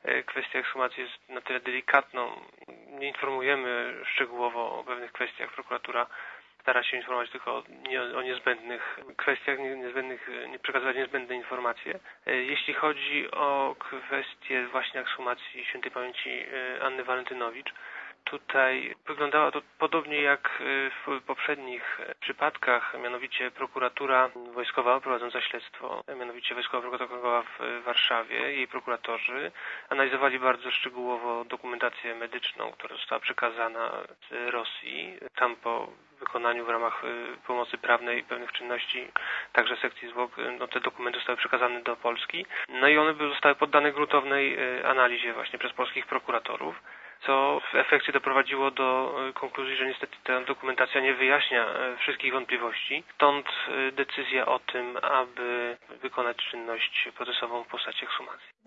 kwestia ekshumacji jest na tyle delikatną. Nie informujemy szczegółowo o pewnych kwestiach. Prokuratura stara się informować tylko o niezbędnych kwestiach, nie przekazywać niezbędne informacje. Jeśli chodzi o kwestię właśnie ekshumacji świętej pamięci Anny Walentynowicz, tutaj wyglądało to podobnie jak w poprzednich przypadkach, mianowicie prokuratura wojskowa prowadząca śledztwo, mianowicie Wojskowa Prokuratura Okręgowa w Warszawie, jej prokuratorzy analizowali bardzo szczegółowo dokumentację medyczną, która została przekazana z Rosji. Tam po wykonaniu w ramach pomocy prawnej pewnych czynności, także sekcji zwłok, te dokumenty zostały przekazane do Polski. No i one zostały poddane gruntownej analizie właśnie przez polskich prokuratorów, co w efekcie doprowadziło do konkluzji, że niestety ta dokumentacja nie wyjaśnia wszystkich wątpliwości. Stąd decyzja o tym, aby wykonać czynność procesową w postaci ekshumacji.